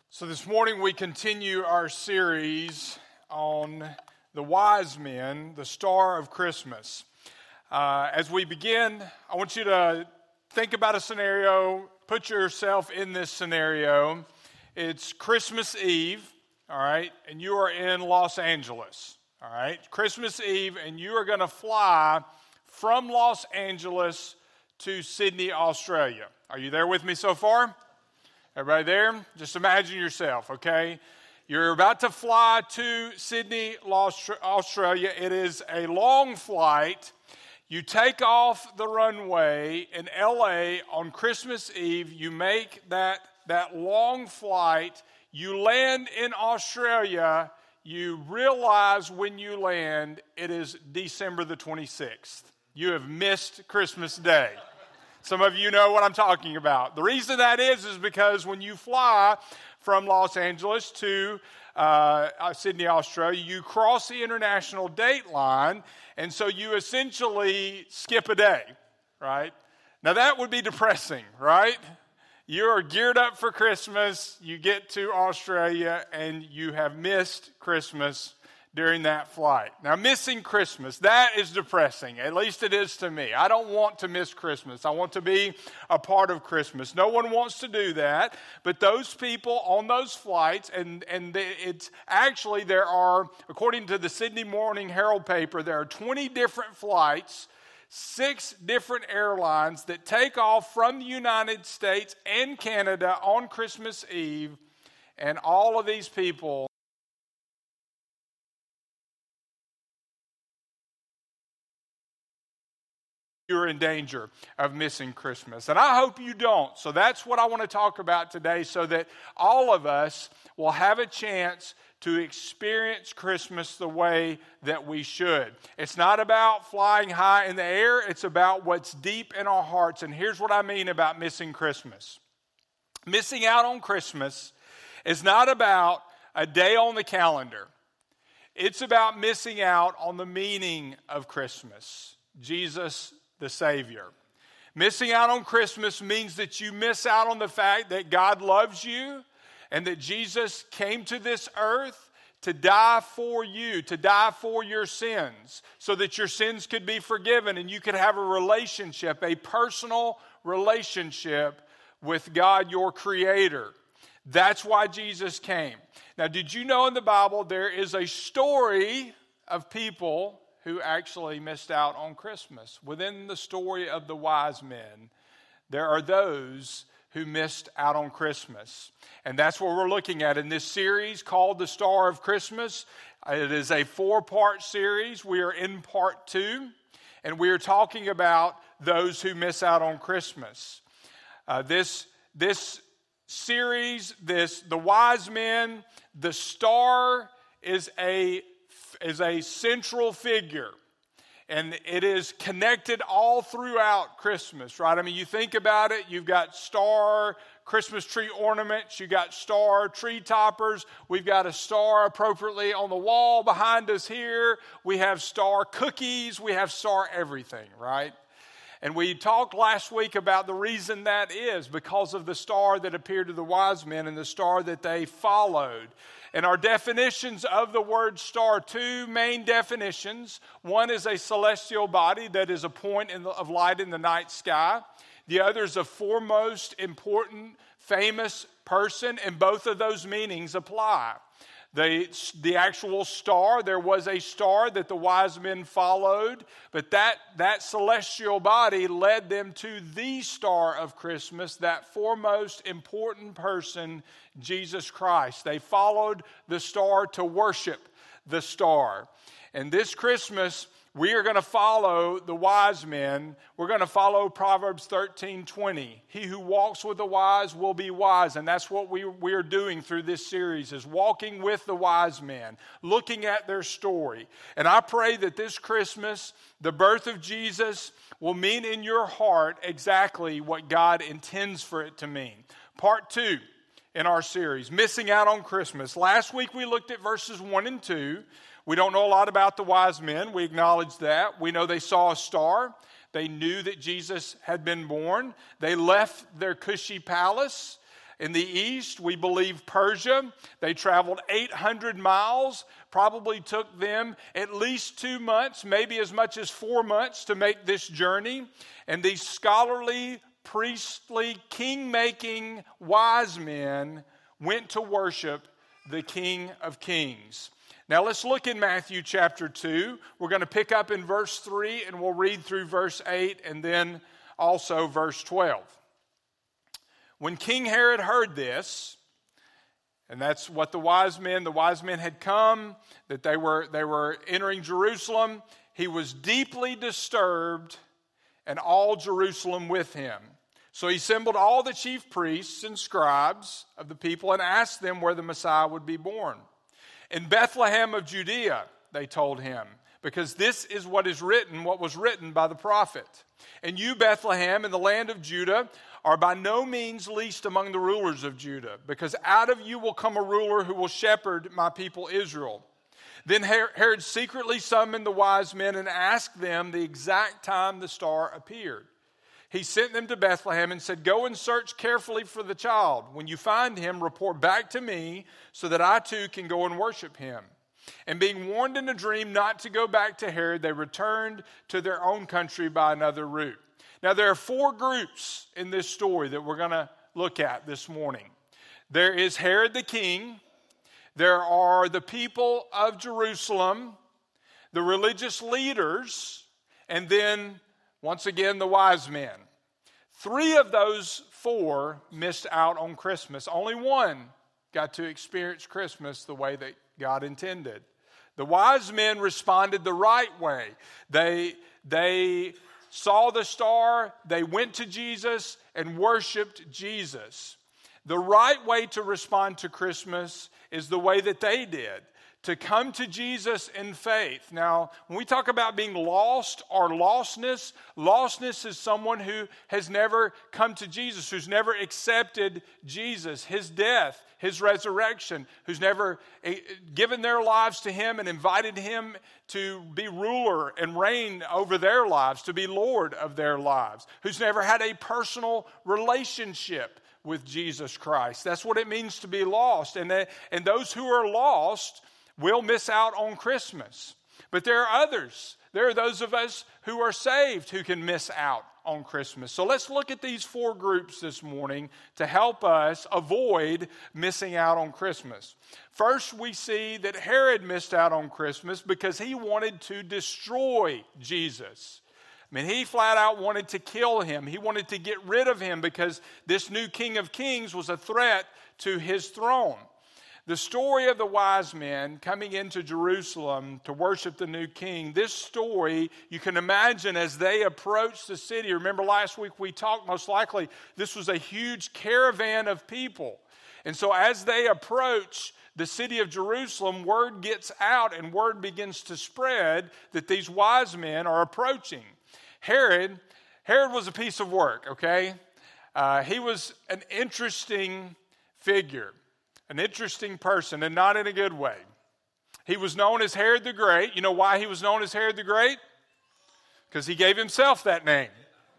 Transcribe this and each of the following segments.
So this morning we continue our series on the wise men, the star of Christmas. As we begin, I want you to think about a scenario, put yourself in this scenario. It's Christmas Eve, all right, and you are in Los Angeles, all right? Christmas Eve, and you are going to fly from Los Angeles to Sydney, Australia. Are you there with me so far? Everybody there? Just imagine yourself, okay? You're about to fly to Sydney, Australia. It is a long flight. You take off the runway in LA on Christmas Eve. You make that long flight. You land in Australia. You realize when you land, it is December the 26th. You have missed Christmas Day. Some of you know what I'm talking about. The reason that is because when you fly from Los Angeles to Sydney, Australia, you cross the international date line, and so you essentially skip a day, right? Now that would be depressing, right? You are geared up for Christmas, you get to Australia, and you have missed Christmas during that flight. Now, missing Christmas, that is depressing. At least it is to me. I don't want to miss Christmas. I want to be a part of Christmas. No one wants to do that. But those people on those flights, it's actually there are, according to the Sydney Morning Herald paper, there are 20 different flights, 6 different airlines that take off from the United States and Canada on Christmas Eve. And all of these people you're in danger of missing Christmas. And I hope you don't. So that's what I want to talk about today so that all of us will have a chance to experience Christmas the way that we should. It's not about flying high in the air. It's about what's deep in our hearts. And here's what I mean about missing Christmas. Missing out on Christmas is not about a day on the calendar. It's about missing out on the meaning of Christmas. Jesus the Savior. Missing out on Christmas means that you miss out on the fact that God loves you and that Jesus came to this earth to die for you, to die for your sins, so that your sins could be forgiven and you could have a relationship, a personal relationship with God, your Creator. That's why Jesus came. Now, did you know in the Bible there is a story of people who actually missed out on Christmas? Within the story of the wise men, there are those who missed out on Christmas. And that's what we're looking at in this series called The Star of Christmas. It is a 4-part series. We are in part 2, and we are talking about those who miss out on Christmas. This series, the wise men, the star is a central figure, and it is connected all throughout Christmas, right? I mean, you think about it, you've got star Christmas tree ornaments, you got star tree toppers, we've got a star appropriately on the wall behind us here, we have star cookies, we have star everything, right? And we talked last week about the reason that is because of the star that appeared to the wise men and the star that they followed. And our definitions of the word star, 2 main definitions. One is a celestial body that is a point of light in the night sky. The other is a foremost, important, famous person, and both of those meanings apply. The actual star, there was a star that the wise men followed, but that celestial body led them to the star of Christmas, that foremost important person, Jesus Christ. They followed the star to worship the star. And this Christmas, we are going to follow the wise men. We're going to follow Proverbs 13:20. He who walks with the wise will be wise. And that's what we are doing through this series, is walking with the wise men, looking at their story. And I pray that this Christmas, the birth of Jesus, will mean in your heart exactly what God intends for it to mean. Part 2 in our series, Missing Out on Christmas. Last week we looked at verses 1 and 2. We don't know a lot about the wise men. We acknowledge that. We know they saw a star. They knew that Jesus had been born. They left their cushy palace In the east, we believe Persia. They traveled 800 miles, probably took them at least 2 months, maybe as much as 4 months to make this journey. And these scholarly, priestly, king-making wise men went to worship the King of Kings. Now let's look in Matthew chapter 2. We're going to pick up in verse 3 and we'll read through verse 8 and then also verse 12. When King Herod heard this, and that's what the wise men had come, that they were entering Jerusalem, he was deeply disturbed, and all Jerusalem with him. So he assembled all the chief priests and scribes of the people and asked them where the Messiah would be born. In Bethlehem of Judea, they told him, because this is what was written by the prophet. And you, Bethlehem, in the land of Judah, are by no means least among the rulers of Judah, because out of you will come a ruler who will shepherd my people Israel. Then Herod secretly summoned the wise men and asked them the exact time the star appeared. He sent them to Bethlehem and said, "Go and search carefully for the child. When you find him, report back to me so that I too can go and worship him." And being warned in a dream not to go back to Herod, they returned to their own country by another route. Now, there are 4 groups in this story that we're going to look at this morning. There is Herod the king. There are the people of Jerusalem, the religious leaders, and then, once again, the wise men. 3 of those 4 missed out on Christmas. Only one got to experience Christmas the way that God intended. The wise men responded the right way. They saw the star, they went to Jesus and worshiped Jesus. The right way to respond to Christmas is the way that they did, to come to Jesus in faith. Now, when we talk about being lost or lostness is someone who has never come to Jesus, who's never accepted Jesus, his death, his resurrection, who's never given their lives to him and invited him to be ruler and reign over their lives, to be Lord of their lives, who's never had a personal relationship with Jesus Christ. That's what it means to be lost. And those who are lost will miss out on Christmas. But there are others. There are those of us who are saved who can miss out on Christmas. So let's look at these 4 groups this morning to help us avoid missing out on Christmas. First, we see that Herod missed out on Christmas because he wanted to destroy Jesus. I mean, he flat out wanted to kill him. He wanted to get rid of him because this new King of Kings was a threat to his throne. The story of the wise men coming into Jerusalem to worship the new king, this story, you can imagine as they approached the city. Remember last week we talked, most likely this was a huge caravan of people. And so as they approach the city of Jerusalem, word gets out and word begins to spread that these wise men are approaching. Herod was a piece of work, okay? He was an interesting figure. An interesting person, and not in a good way. He was known as Herod the Great. You know why he was known as Herod the Great? Because he gave himself that name.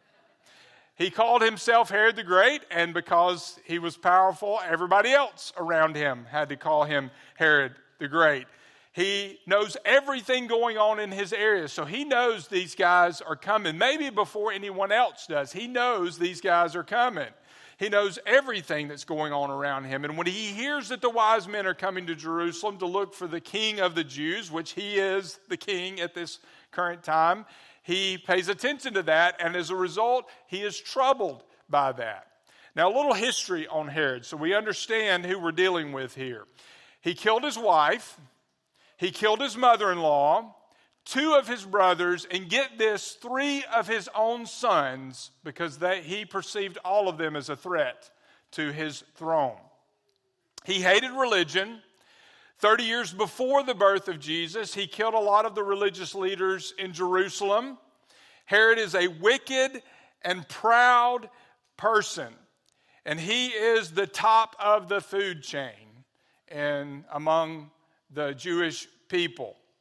He called himself Herod the Great, and because he was powerful, everybody else around him had to call him Herod the Great. He knows everything going on in his area, so he knows these guys are coming. Maybe before anyone else does. He knows these guys are coming. He knows everything that's going on around him. And when he hears that the wise men are coming to Jerusalem to look for the King of the Jews, which he is the king at this current time, he pays attention to that. And as a result, he is troubled by that. Now, a little history on Herod so we understand who we're dealing with here. He killed his wife. He killed his mother-in-law. 2 of his brothers, and get this, 3 of his own sons, because he perceived all of them as a threat to his throne. He hated religion. 30 years before the birth of Jesus, he killed a lot of the religious leaders in Jerusalem. Herod is a wicked and proud person, and he is the top of the food chain and among the Jewish people.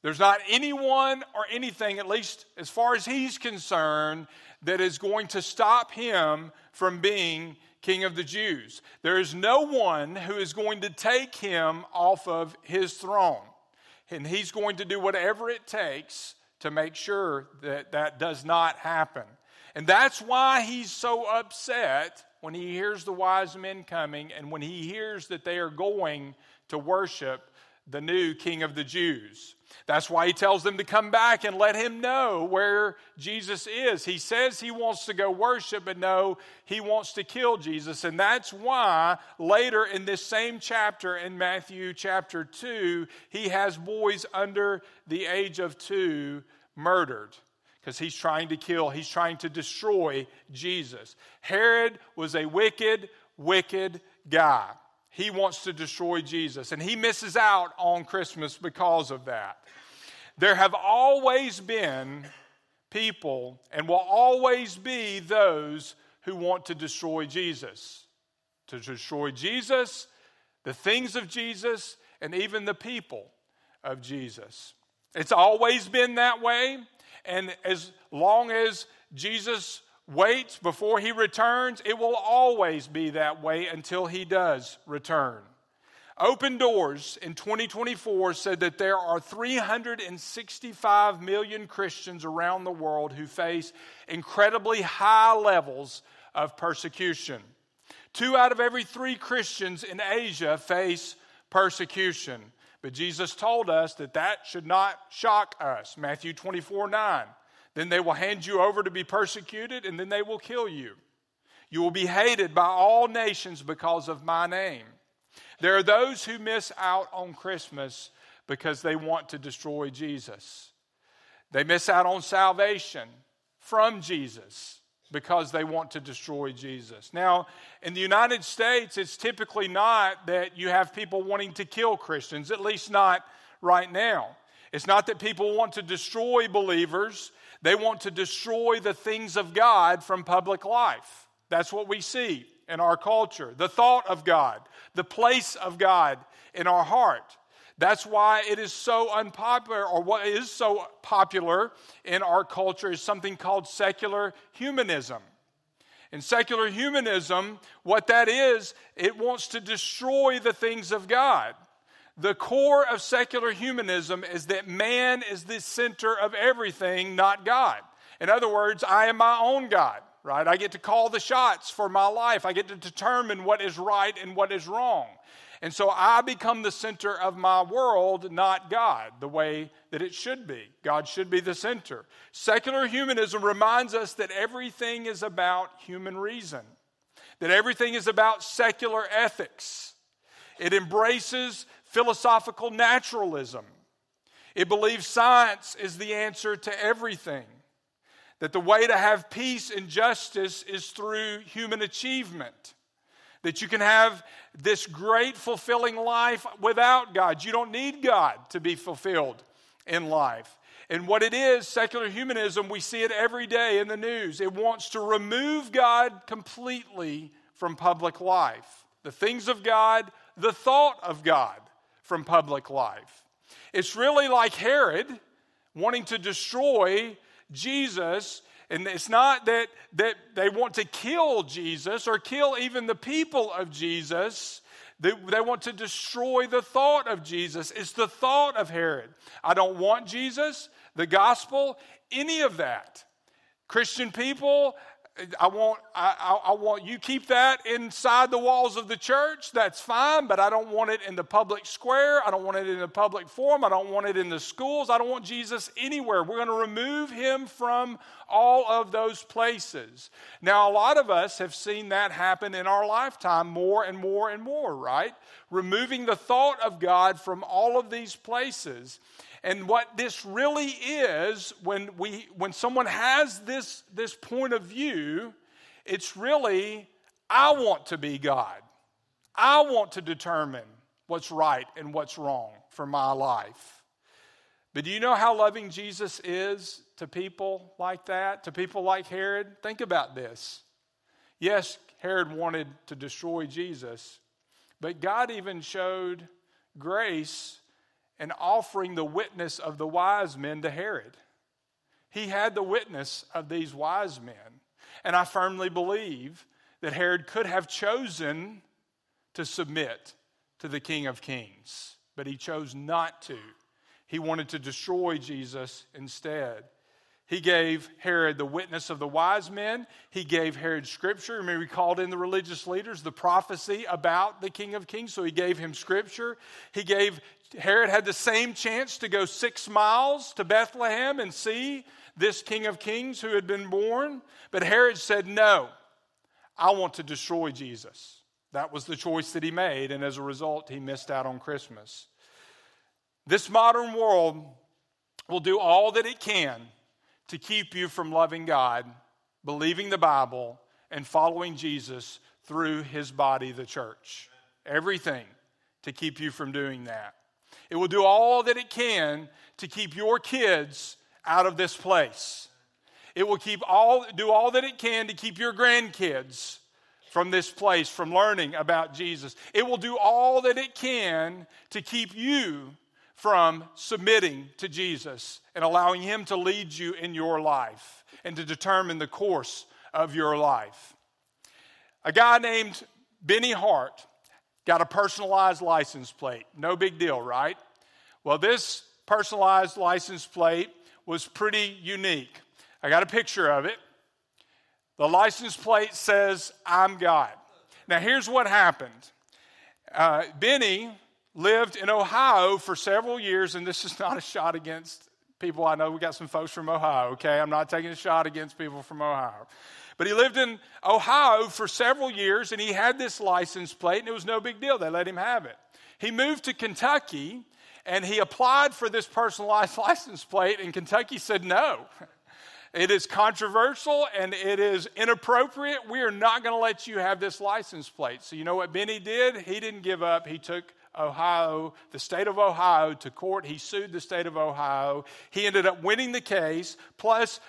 There's not anyone or anything, at least as far as he's concerned, that is going to stop him from being King of the Jews. There is no one who is going to take him off of his throne. And he's going to do whatever it takes to make sure that that does not happen. And that's why he's so upset when he hears the wise men coming and when he hears that they are going to worship the new King of the Jews. That's why he tells them to come back and let him know where Jesus is. He says he wants to go worship, but no, he wants to kill Jesus. And that's why later in this same chapter, in Matthew chapter 2, he has boys under the age of 2 murdered. Because he's trying to kill, he's trying to destroy Jesus. Herod was a wicked, wicked guy. He wants to destroy Jesus, and he misses out on Christmas because of that. There have always been people, and will always be those who want to destroy Jesus. To destroy Jesus, the things of Jesus, and even the people of Jesus. It's always been that way, and as long as Jesus waits before he returns, it will always be that way until he does return. Open Doors in 2024 said that there are 365 million Christians around the world who face incredibly high levels of persecution. 2 out of every 3 Christians in Asia face persecution. But Jesus told us that that should not shock us. Matthew 24:9. Then they will hand you over to be persecuted, and then they will kill you. You will be hated by all nations because of my name. There are those who miss out on Christmas because they want to destroy Jesus. They miss out on salvation from Jesus because they want to destroy Jesus. Now, in the United States, it's typically not that you have people wanting to kill Christians, at least not right now. It's not that people want to destroy believers. They want to destroy the things of God from public life. That's what we see in our culture. The thought of God, the place of God in our heart. That's why it is so unpopular, or what is so popular in our culture is something called secular humanism. In secular humanism, what that is, it wants to destroy the things of God. The core of secular humanism is that man is the center of everything, not God. In other words, I am my own God, right? I get to call the shots for my life. I get to determine what is right and what is wrong. And so I become the center of my world, not God, the way that it should be. God should be the center. Secular humanism reminds us that everything is about human reason, that everything is about secular ethics. It embraces philosophical naturalism. It believes science is the answer to everything. That the way to have peace and justice is through human achievement. That you can have this great fulfilling life without God. You don't need God to be fulfilled in life. And what it is, secular humanism, we see it every day in the news. It wants to remove God completely from public life. The things of God, the thought of God from public life. It's really like Herod wanting to destroy Jesus, and it's not that they want to kill Jesus or kill even the people of Jesus. They want to destroy the thought of Jesus. It's the thought of Herod. I don't want Jesus, the gospel, any of that. Christian people, I want you keep that inside the walls of the church. That's fine, but I don't want it in the public square. I don't want it in the public forum. I don't want it in the schools. I don't want Jesus anywhere. We're going to remove him from all of those places. Now, a lot of us have seen that happen in our lifetime more and more and more, right? Removing the thought of God from all of these places. And what this really is, when someone has this point of view, it's really, I want to be God. I want to determine what's right and what's wrong for my life. But do you know how loving Jesus is to people like that, to people like Herod? Think about this. Yes, Herod wanted to destroy Jesus, but God even showed grace and offering the witness of the wise men to Herod. He had the witness of these wise men. And I firmly believe that Herod could have chosen to submit to the King of Kings, but he chose not to. He wanted to destroy Jesus instead. He gave Herod the witness of the wise men. He gave Herod scripture. Remember, he called in the religious leaders, the prophecy about the King of Kings, so he gave him scripture. Herod had the same chance to go 6 miles to Bethlehem and see this King of Kings who had been born. But Herod said, no, I want to destroy Jesus. That was the choice that he made, and as a result, he missed out on Christmas. This modern world will do all that it can to keep you from loving God, believing the Bible, and following Jesus through his body, the church. Everything to keep you from doing that. It will do all that it can to keep your kids out of this place. It will do all that it can to keep your grandkids from this place, from learning about Jesus. It will do all that it can to keep you from submitting to Jesus and allowing him to lead you in your life and to determine the course of your life. A guy named Benny Hart got a personalized license plate. No big deal, right? Well, this personalized license plate was pretty unique. I got a picture of it. The license plate says, I'm God. Now, here's what happened. Benny lived in Ohio for several years, and this is not a shot against people. I know we got some folks from Ohio, okay? I'm not taking a shot against people from Ohio. But he lived in Ohio for several years, and he had this license plate, and it was no big deal. They let him have it. He moved to Kentucky, and he applied for this personalized license plate, and Kentucky said no. It is controversial, and it is inappropriate. We are not going to let you have this license plate. So you know what Benny did? He didn't give up. He took the state of Ohio to court. He sued the state of Ohio. He ended up winning the case, plus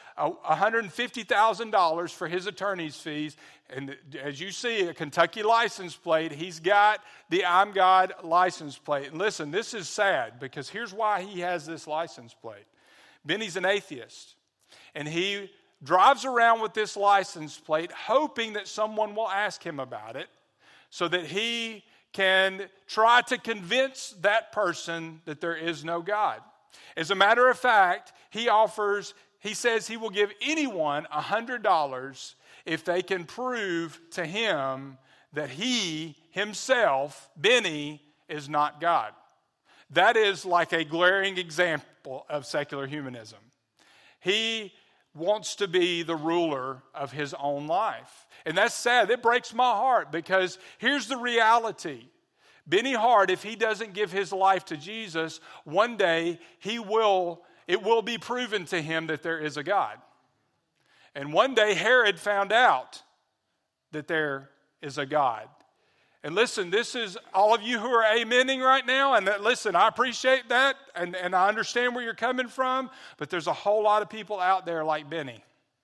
$150,000 for his attorney's fees. And as you see, a Kentucky license plate, he's got the I'm God license plate. And listen, this is sad, because here's why he has this license plate. Benny's an atheist, and he drives around with this license plate hoping that someone will ask him about it so that he can try to convince that person that there is no God. As a matter of fact, he says he will give anyone $100 if they can prove to him that he himself, Benny, is not God. That is like a glaring example of secular humanism. He wants to be the ruler of his own life. And that's sad. It breaks my heart, because here's the reality. Benny Hart, if he doesn't give his life to Jesus, one day it will be proven to him that there is a God. And one day Herod found out that there is a God. And listen, this is all of you who are amening right now. And listen, I appreciate that. And I understand where you're coming from. But there's a whole lot of people out there like Benny.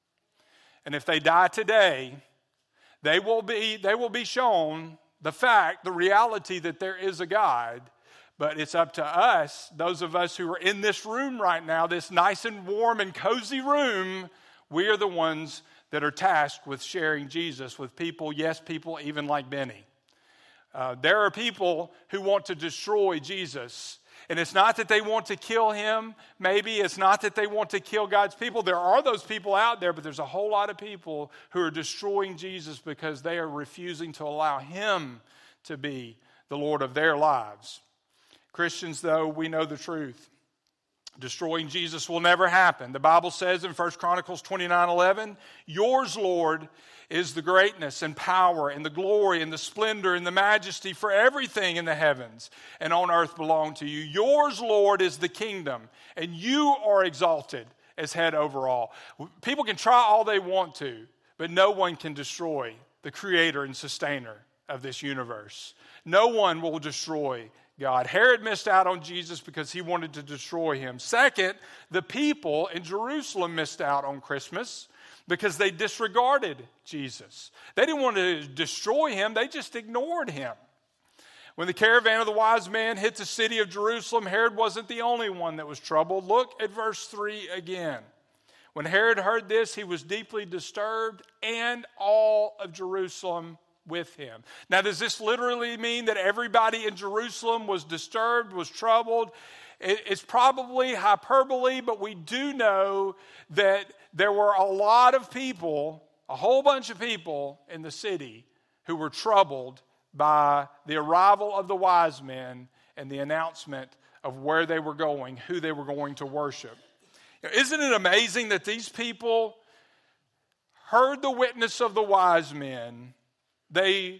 And if they die today, they will be shown the reality that there is a God. But it's up to us, those of us who are in this room right now, this nice and warm and cozy room, we are the ones that are tasked with sharing Jesus with people, yes, people even like Benny. There are people who want to destroy Jesus. And it's not that they want to kill him. Maybe it's not that they want to kill God's people. There are those people out there, but there's a whole lot of people who are destroying Jesus because they are refusing to allow him to be the Lord of their lives. Christians, though, we know the truth. Destroying Jesus will never happen. The Bible says in 1 Chronicles 29:11, yours, Lord, is the greatness and power and the glory and the splendor and the majesty, for everything in the heavens and on earth belong to you. Yours, Lord, is the kingdom, and you are exalted as head over all. People can try all they want to, but no one can destroy the creator and sustainer of this universe. No one will destroy God. Herod missed out on Jesus because he wanted to destroy him. Second, the people in Jerusalem missed out on Christmas because they disregarded Jesus. They didn't want to destroy him, they just ignored him. When the caravan of the wise men hit the city of Jerusalem, Herod wasn't the only one that was troubled. Look at verse 3 again. When Herod heard this, he was deeply disturbed, and all of Jerusalem with him. Now, does this literally mean that everybody in Jerusalem was disturbed, was troubled? It's probably hyperbole, but we do know that there were a lot of people, a whole bunch of people in the city who were troubled by the arrival of the wise men and the announcement of where they were going, who they were going to worship. Isn't it amazing that these people heard the witness of the wise men? They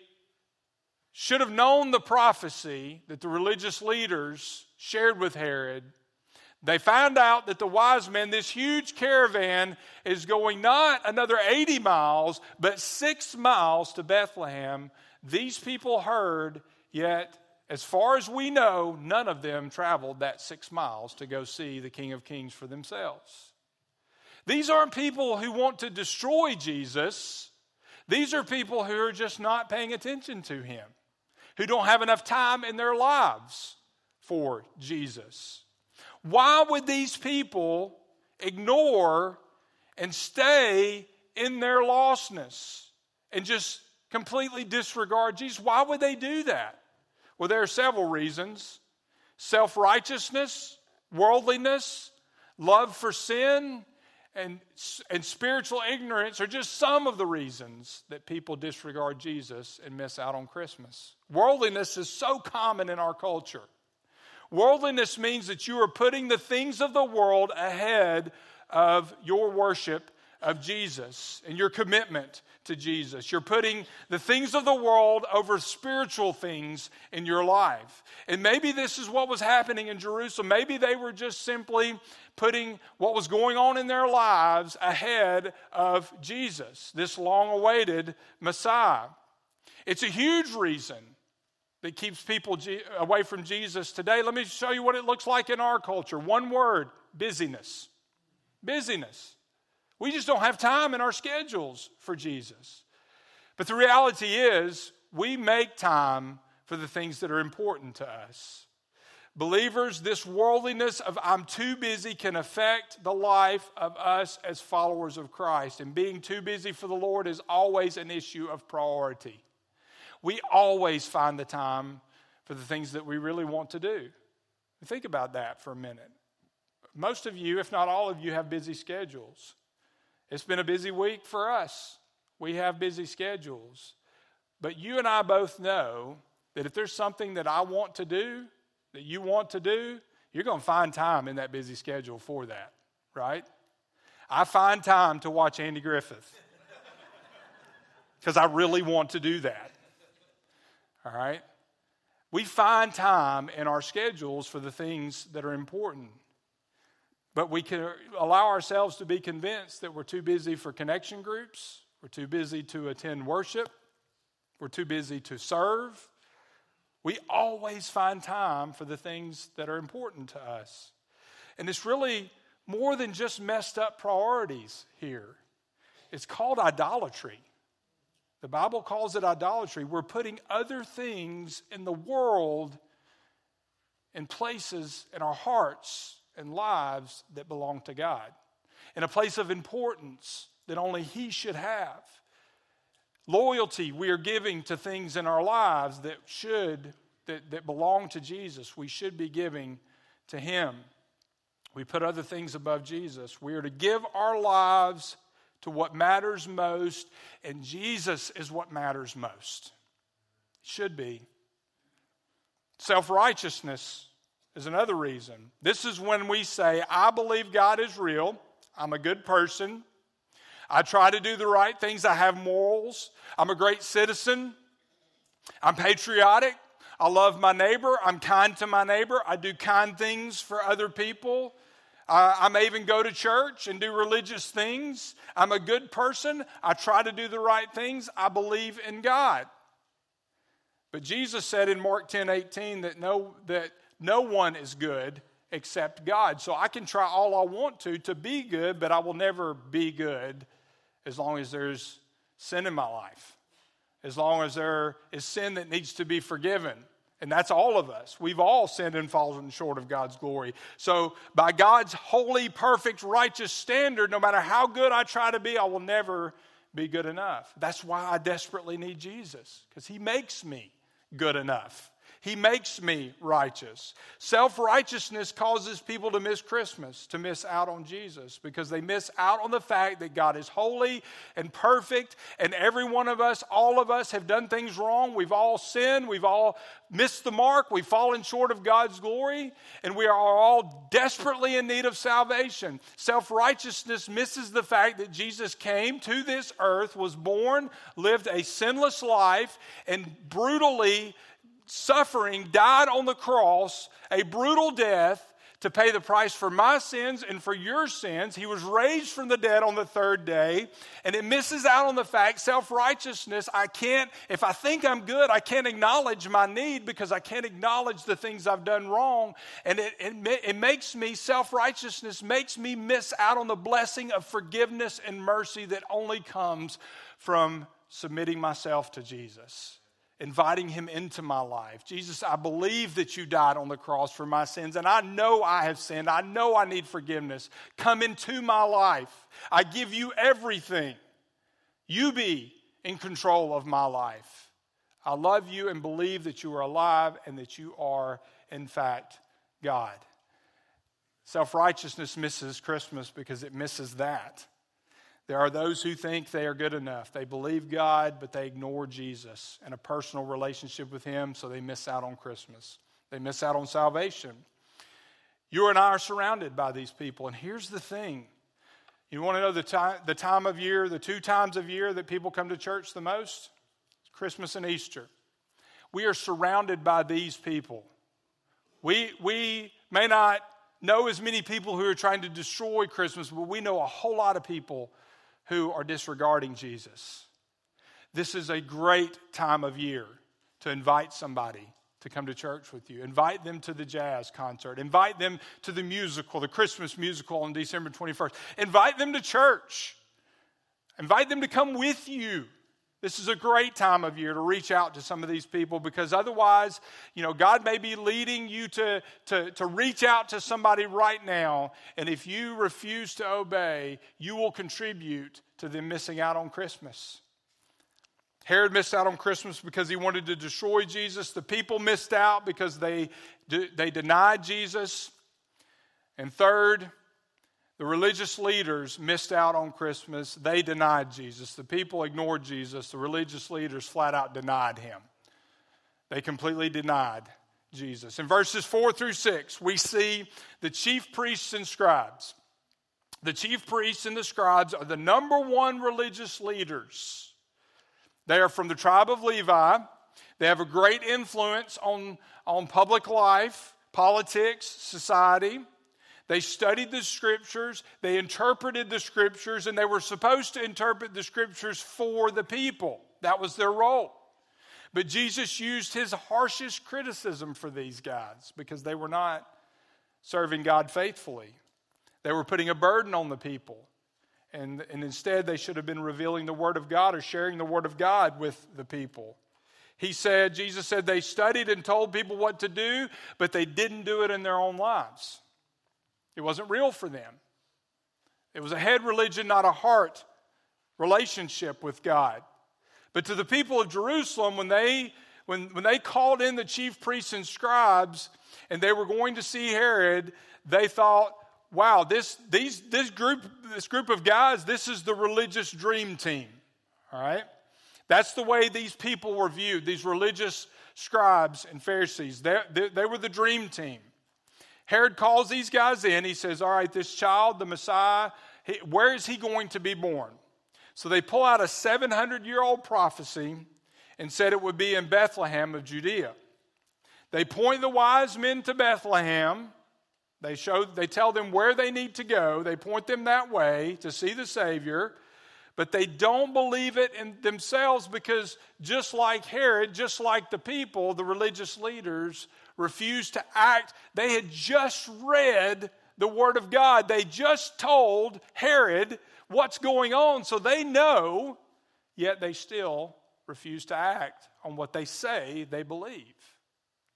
should have known the prophecy that the religious leaders shared with Herod. They found out that the wise men, this huge caravan, is going not another 80 miles, but 6 miles to Bethlehem. These people heard, yet as far as we know, none of them traveled that 6 miles to go see the King of Kings for themselves. These aren't people who want to destroy Jesus. These are people who are just not paying attention to him, who don't have enough time in their lives for Jesus. Why would these people ignore and stay in their lostness and just completely disregard Jesus? Why would they do that? Well, there are several reasons. Self-righteousness, worldliness, love for sin, and spiritual ignorance are just some of the reasons that people disregard Jesus and miss out on Christmas. Worldliness is so common in our culture. Worldliness means that you are putting the things of the world ahead of your worship of Jesus and your commitment to Jesus. You're putting the things of the world over spiritual things in your life. And maybe this is what was happening in Jerusalem. Maybe they were just simply putting what was going on in their lives ahead of Jesus, this long-awaited Messiah. It's a huge reason that keeps people away from Jesus today. Let me show you what it looks like in our culture. One word: busyness. Busyness. We just don't have time in our schedules for Jesus. But the reality is, we make time for the things that are important to us. Believers, this worldliness of I'm too busy can affect the life of us as followers of Christ. And being too busy for the Lord is always an issue of priority. We always find the time for the things that we really want to do. Think about that for a minute. Most of you, if not all of you, have busy schedules. It's been a busy week for us. We have busy schedules. But you and I both know that if there's something that I want to do, that you want to do, you're going to find time in that busy schedule for that, right? I find time to watch Andy Griffith because I really want to do that, all right? We find time in our schedules for the things that are important. But we can allow ourselves to be convinced that we're too busy for connection groups, we're too busy to attend worship, we're too busy to serve. We always find time for the things that are important to us. And it's really more than just messed up priorities here. It's called idolatry. The Bible calls it idolatry. We're putting other things in the world in places in our hearts and lives that belong to God, in a place of importance that only He should have. Loyalty we are giving to things in our lives that belong to Jesus. We should be giving to Him. We put other things above Jesus. We are to give our lives to what matters most, and Jesus is what matters most. It should be. Self-righteousness is another reason. This is when we say, I believe God is real. I'm a good person. I try to do the right things. I have morals. I'm a great citizen. I'm patriotic. I love my neighbor. I'm kind to my neighbor. I do kind things for other people. I may even go to church and do religious things. I'm a good person. I try to do the right things. I believe in God. But Jesus said in Mark 10:18 that no one is good except God. So I can try all I want to be good, but I will never be good as long as there's sin in my life, as long as there is sin that needs to be forgiven, And that's all of us. We've all sinned and fallen short of God's glory. So by God's holy, perfect, righteous standard, no matter how good I try to be, I will never be good enough. That's why I desperately need Jesus, because he makes me good enough. He makes me righteous. Self-righteousness causes people to miss Christmas, to miss out on Jesus, because they miss out on the fact that God is holy and perfect, and every one of us, all of us, have done things wrong. We've all sinned. We've all missed the mark. We've fallen short of God's glory, and we are all desperately in need of salvation. Self-righteousness misses the fact that Jesus came to this earth, was born, lived a sinless life, and brutally suffering, died on the cross, a brutal death to pay the price for my sins and for your sins. He was raised from the dead on the third day, and it misses out on the fact, self-righteousness, if I think I'm good, I can't acknowledge my need because I can't acknowledge the things I've done wrong, and it makes me, self-righteousness makes me miss out on the blessing of forgiveness and mercy that only comes from submitting myself to Jesus, inviting him into my life. Jesus, I believe that you died on the cross for my sins, and I know I have sinned. I know I need forgiveness. Come into my life. I give you everything. You be in control of my life. I love you and believe that you are alive and that you are, in fact, God. Self-righteousness misses Christmas because it misses that. There are those who think they are good enough. They believe God, but they ignore Jesus and a personal relationship with him, so they miss out on Christmas. They miss out on salvation. You and I are surrounded by these people, and here's the thing. You want to know the time of year, the 2 times of year that people come to church the most? Christmas and Easter. We are surrounded by these people. We may not know as many people who are trying to destroy Christmas, but we know a whole lot of people who are disregarding Jesus. This is a great time of year to invite somebody to come to church with you. Invite them to the jazz concert. Invite them to the musical, the Christmas musical on December 21st. Invite them to church. Invite them to come with you. This is a great time of year to reach out to some of these people, because otherwise, God may be leading you to reach out to somebody right now, and if you refuse to obey, you will contribute to them missing out on Christmas. Herod missed out on Christmas because he wanted to destroy Jesus. The people missed out because they denied Jesus. And third, the religious leaders missed out on Christmas. They denied Jesus. The people ignored Jesus. The religious leaders flat out denied him. They completely denied Jesus. In verses 4 through 6, we see the chief priests and scribes. The chief priests and the scribes are the number one religious leaders. They are from the tribe of Levi. They have a great influence on public life, politics, society. They studied the scriptures, they interpreted the scriptures, and they were supposed to interpret the scriptures for the people. That was their role. But Jesus used his harshest criticism for these guys because they were not serving God faithfully. They were putting a burden on the people. And instead, they should have been revealing the Word of God or sharing the Word of God with the people. Jesus said they studied and told people what to do, but they didn't do it in their own lives. It wasn't real for them. It was a head religion, not a heart relationship with God. But to the people of Jerusalem, when they called in the chief priests and scribes, and they were going to see Herod, they thought, wow, this group of guys, this is the religious dream team. All right? That's the way these people were viewed, these religious scribes and Pharisees. They were the dream team. Herod calls these guys in. He says, all right, this child, the Messiah, where is he going to be born? So they pull out a 700-year-old prophecy and said it would be in Bethlehem of Judea. They point the wise men to Bethlehem. They tell them where they need to go. They point them that way to see the Savior. But they don't believe it in themselves because just like Herod, just like the people, the religious leaders refused to act. They had just read the Word of God. They just told Herod what's going on, so they know, yet they still refuse to act on what they say they believe.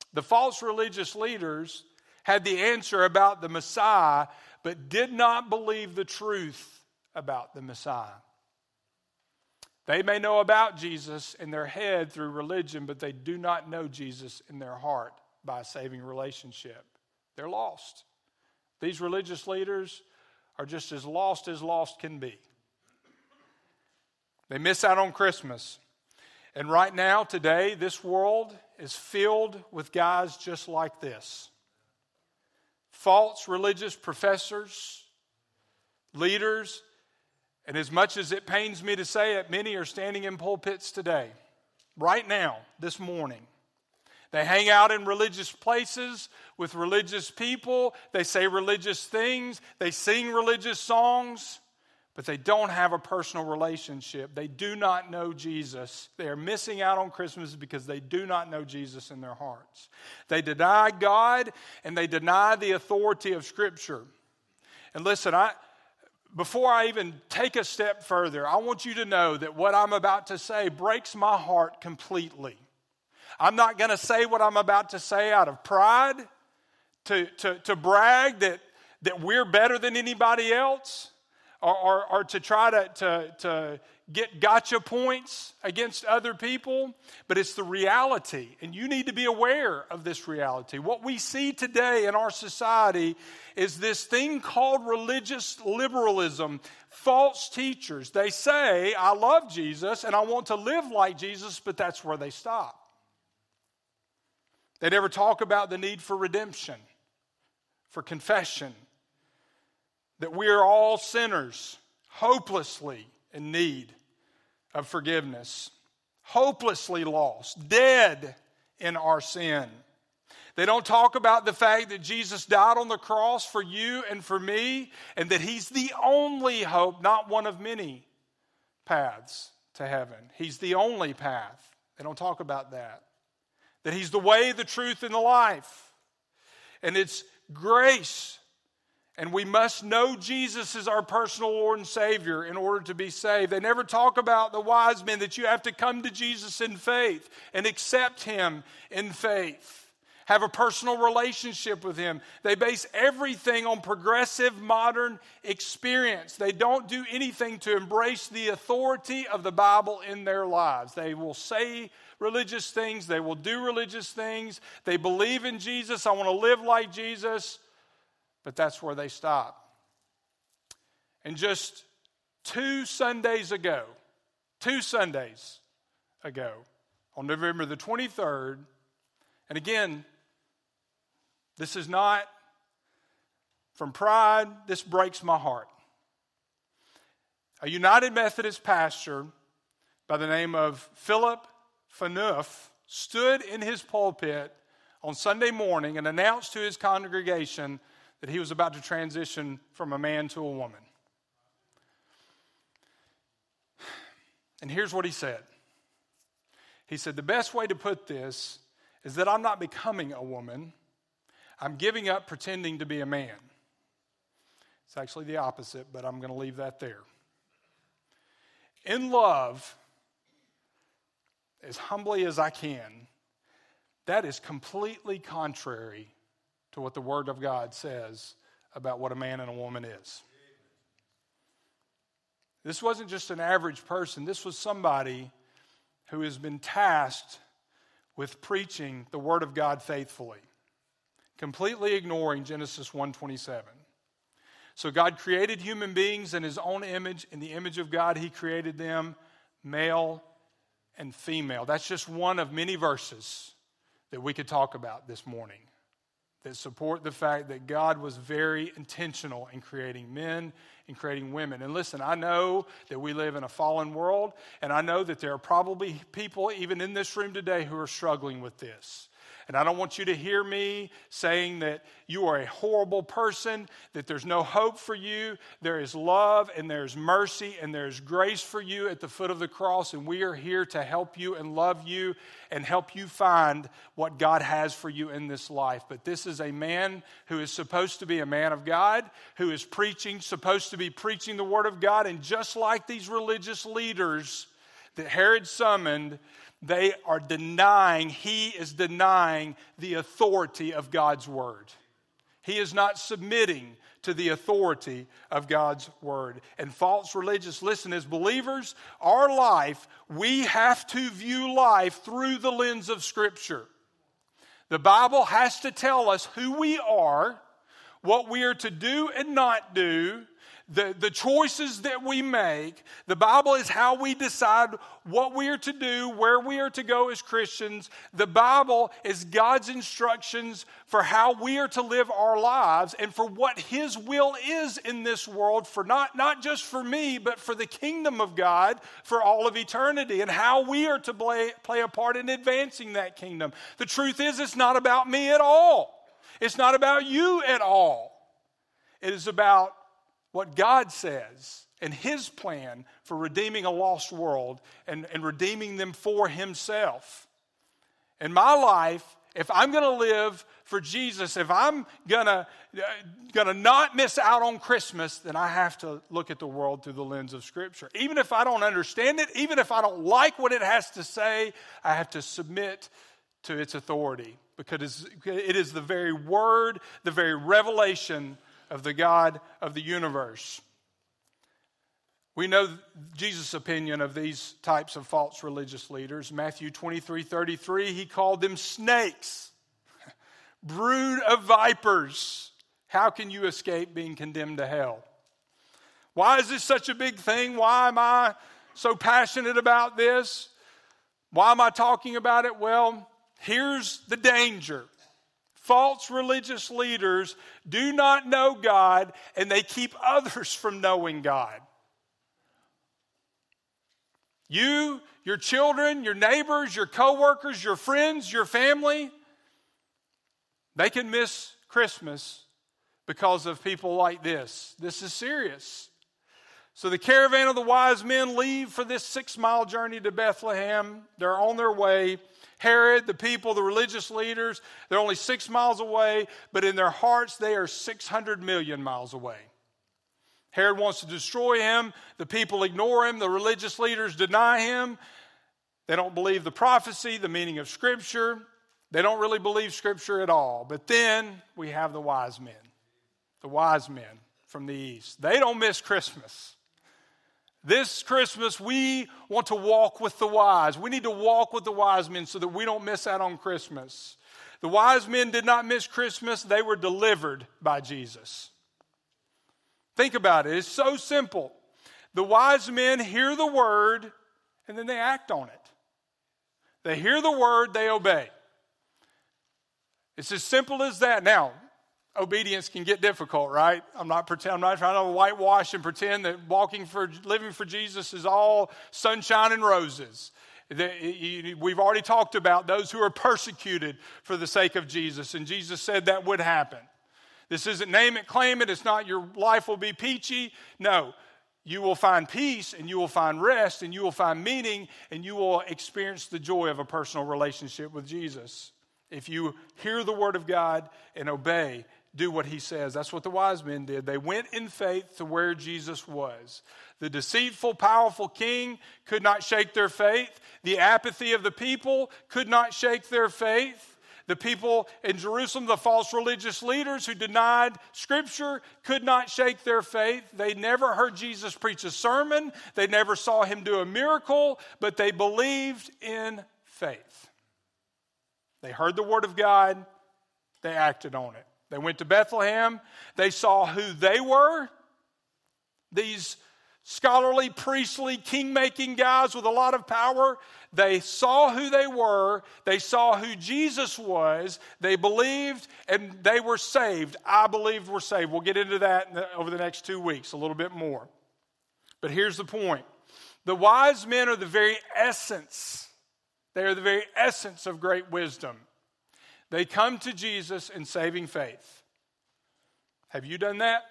The false religious leaders had the answer about the Messiah, but did not believe the truth about the Messiah. They may know about Jesus in their head through religion, but they do not know Jesus in their heart by a saving relationship. They're lost. These religious leaders are just as lost can be. They miss out on Christmas. And right now, today, this world is filled with guys just like this. False religious professors, leaders, and as much as it pains me to say it, many are standing in pulpits today, right now, this morning. They hang out in religious places with religious people. They say religious things. They sing religious songs, but they don't have a personal relationship. They do not know Jesus. They are missing out on Christmas because they do not know Jesus in their hearts. They deny God and they deny the authority of Scripture. And listen, before I even take a step further, I want you to know that what I'm about to say breaks my heart completely. I'm not going to say what I'm about to say out of pride, to brag that we're better than anybody else, or to try to get gotcha points against other people, but it's the reality, and you need to be aware of this reality. What we see today in our society is this thing called religious liberalism. False teachers, they say, I love Jesus and I want to live like Jesus, but that's where they stop. They never talk about the need for redemption, for confession, that we are all sinners, hopelessly in need of forgiveness, hopelessly lost, dead in our sin. They don't talk about the fact that Jesus died on the cross for you and for me, and that He's the only hope, not one of many paths to heaven. He's the only path. They don't talk about that. That He's the way, the truth, and the life. And it's grace. And we must know Jesus as our personal Lord and Savior in order to be saved. They never talk about the wise men, that you have to come to Jesus in faith and accept Him in faith. Have a personal relationship with Him. They base everything on progressive modern experience. They don't do anything to embrace the authority of the Bible in their lives. They will say religious things. They will do religious things. They believe in Jesus. I want to live like Jesus. But that's where they stop. And just 2 Sundays ago, on November the 23rd, and again, this is not from pride, this breaks my heart. A United Methodist pastor by the name of Philip Phaneuf stood in his pulpit on Sunday morning and announced to his congregation that he was about to transition from a man to a woman. And here's what he said. He said, the best way to put this is that I'm not becoming a woman. I'm giving up pretending to be a man. It's actually the opposite, but I'm going to leave that there. In love, as humbly as I can, that is completely contrary to what the Word of God says about what a man and a woman is. This wasn't just an average person. This was somebody who has been tasked with preaching the Word of God faithfully, completely ignoring Genesis 1:27. So God created human beings in His own image. In the image of God, He created them, male and female. That's just one of many verses that we could talk about this morning that support the fact that God was very intentional in creating men and creating women. And listen, I know that we live in a fallen world, and I know that there are probably people even in this room today who are struggling with this. And I don't want you to hear me saying that you are a horrible person, that there's no hope for you. There is love and there's mercy and there's grace for you at the foot of the cross. And we are here to help you and love you and help you find what God has for you in this life. But this is a man who is supposed to be a man of God, who is supposed to be preaching the Word of God. And just like these religious leaders that Herod summoned, he is denying the authority of God's word. He is not submitting to the authority of God's word. And false religious, listen, as believers, our life, we have to view life through the lens of Scripture. The Bible has to tell us who we are, what we are to do and not do, the choices that we make. The Bible is how we decide what we are to do, where we are to go as Christians. The Bible is God's instructions for how we are to live our lives and for what His will is in this world, for not just for me, but for the kingdom of God for all of eternity, and how we are to play a part in advancing that kingdom. The truth is, it's not about me at all. It's not about you at all. It is about what God says and His plan for redeeming a lost world and redeeming them for Himself. In my life, if I'm going to live for Jesus, if I'm going to not miss out on Christmas, then I have to look at the world through the lens of Scripture. Even if I don't understand it, even if I don't like what it has to say, I have to submit to its authority, because it is the very word, the very revelation of the God of the universe. We know Jesus' opinion of these types of false religious leaders. Matthew 23:33, He called them snakes, brood of vipers. How can you escape being condemned to hell? Why is this such a big thing? Why am I so passionate about this? Why am I talking about it? Well, here's the danger. False religious leaders do not know God, and they keep others from knowing God. You, your children, your neighbors, your coworkers, your friends, your family, they can miss Christmas because of people like this. This is serious. So the caravan of the wise men leave for this 6-mile journey to Bethlehem. They're on their way. Herod, the people, the religious leaders, they're only 6 miles away, but in their hearts they are 600 million miles away. Herod wants to destroy him. The people ignore him. The religious leaders deny him. They don't believe the prophecy, the meaning of Scripture. They don't really believe Scripture at all. But then we have the wise men from the east. They don't miss Christmas. This Christmas, we want to walk with the wise. We need to walk with the wise men so that we don't miss out on Christmas. The wise men did not miss Christmas. They were delivered by Jesus. Think about it. It's so simple. The wise men hear the word, and then they act on it. They hear the word, they obey. It's as simple as that. Now, obedience can get difficult, right? I'm not trying to whitewash and pretend that living for Jesus is all sunshine and roses. We've already talked about those who are persecuted for the sake of Jesus, and Jesus said that would happen. This isn't name it, claim it. It's not your life will be peachy. No, you will find peace, and you will find rest, and you will find meaning, and you will experience the joy of a personal relationship with Jesus. If you hear the word of God and obey, do what He says. That's what the wise men did. They went in faith to where Jesus was. The deceitful, powerful king could not shake their faith. The apathy of the people could not shake their faith. The people in Jerusalem, the false religious leaders who denied Scripture, could not shake their faith. They never heard Jesus preach a sermon. They never saw Him do a miracle, but they believed in faith. They heard the word of God. They acted on it. They went to Bethlehem. They saw who they were. These scholarly, priestly, king-making guys with a lot of power. They saw who they were. They saw who Jesus was. They believed, and they were saved. I believed we're saved. We'll get into that over the next 2 weeks, a little bit more. But here's the point. The wise men are the very essence. They are the very essence of great wisdom. They come to Jesus in saving faith. Have you done that?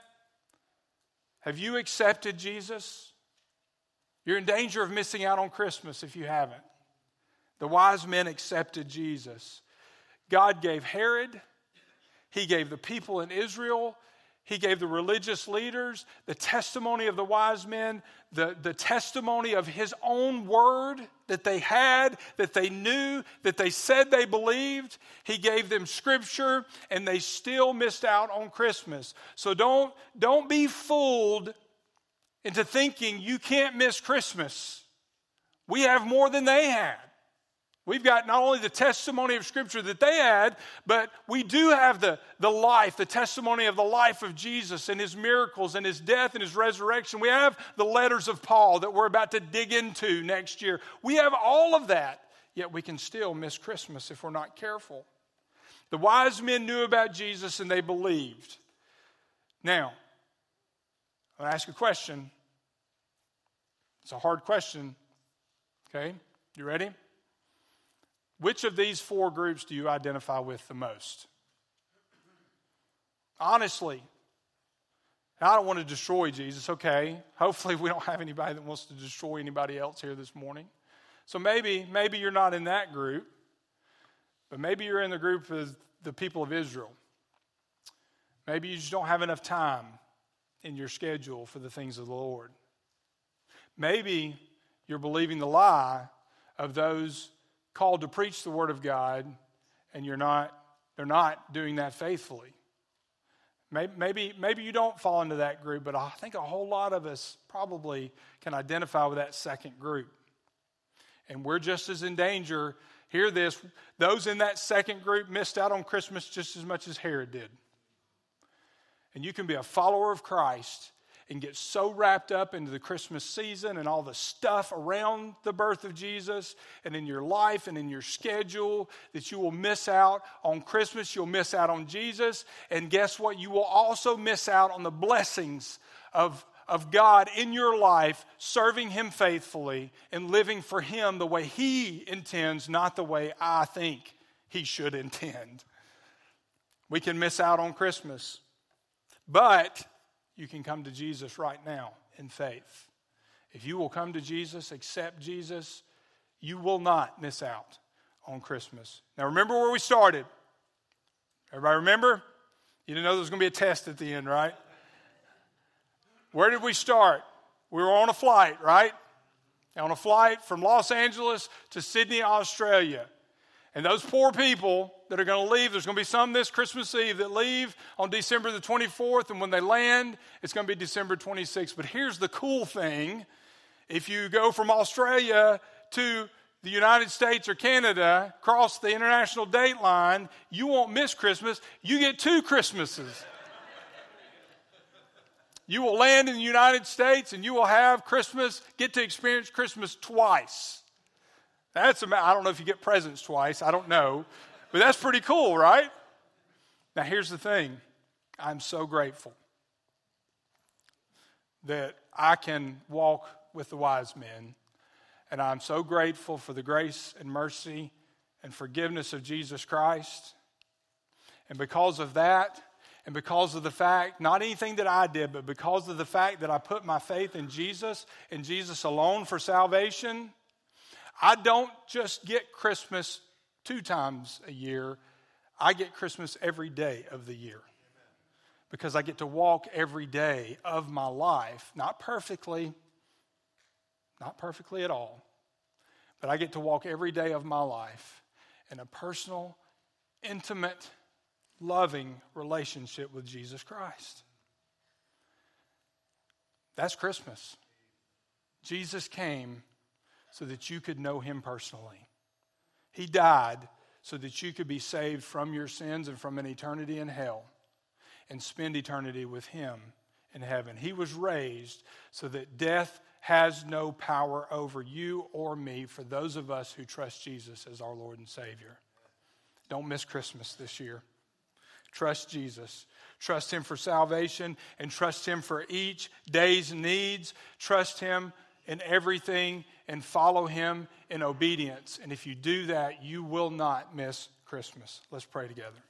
Have you accepted Jesus? You're in danger of missing out on Christmas if you haven't. The wise men accepted Jesus. God gave Herod. He gave the people in Israel. He gave the religious leaders the testimony of the wise men, the testimony of his own word that they had, that they knew, that they said they believed. He gave them scripture, and they still missed out on Christmas. So don't be fooled into thinking you can't miss Christmas. We have more than they had. We've got not only the testimony of Scripture that they had, but we do have the life, the testimony of the life of Jesus and his miracles and his death and his resurrection. We have the letters of Paul that we're about to dig into next year. We have all of that, yet we can still miss Christmas if we're not careful. The wise men knew about Jesus and they believed. Now, I'll ask you a question. It's a hard question. Okay, you ready? Which of these four groups do you identify with the most? Honestly, I don't want to destroy Jesus, okay? Hopefully we don't have anybody that wants to destroy anybody else here this morning. So maybe you're not in that group, but maybe you're in the group of the people of Israel. Maybe you just don't have enough time in your schedule for the things of the Lord. Maybe you're believing the lie of those called to preach the Word of God, and they're not doing that faithfully. Maybe you don't fall into that group, but I think a whole lot of us probably can identify with that second group. And we're just as in danger. Hear this, those in that second group missed out on Christmas just as much as Herod did. And you can be a follower of Christ and get so wrapped up into the Christmas season and all the stuff around the birth of Jesus and in your life and in your schedule that you will miss out on Christmas. You'll miss out on Jesus. And guess what? You will also miss out on the blessings of God in your life, serving him faithfully and living for him the way he intends, not the way I think he should intend. We can miss out on Christmas, but you can come to Jesus right now in faith. If you will come to Jesus, accept Jesus, you will not miss out on Christmas. Now remember where we started. Everybody remember? You didn't know there was going to be a test at the end, right? Where did we start? We were on a flight, right? On a flight from Los Angeles to Sydney, Australia. And those poor people that are going to leave, there's going to be some this Christmas Eve that leave on December the 24th, and when they land, it's going to be December 26th. But here's the cool thing. If you go from Australia to the United States or Canada, cross the international date line, you won't miss Christmas. You get 2 Christmases. You will land in the United States, and you will have Christmas, get to experience Christmas twice. I don't know if you get presents twice. I don't know. But that's pretty cool, right? Now, here's the thing. I'm so grateful that I can walk with the wise men. And I'm so grateful for the grace and mercy and forgiveness of Jesus Christ. And because of that, and because of the fact, not anything that I did, but because of the fact that I put my faith in Jesus and Jesus alone for salvation, I don't just get Christmas 2 times a year. I get Christmas every day of the year. Because I get to walk every day of my life, not perfectly at all, but I get to walk every day of my life in a personal, intimate, loving relationship with Jesus Christ. That's Christmas. Jesus came so that you could know him personally. He died so that you could be saved from your sins and from an eternity in hell and spend eternity with him in heaven. He was raised so that death has no power over you or me for those of us who trust Jesus as our Lord and Savior. Don't miss Christmas this year. Trust Jesus. Trust him for salvation and trust him for each day's needs. Trust him in everything and follow him in obedience. And if you do that, you will not miss Christmas. Let's pray together.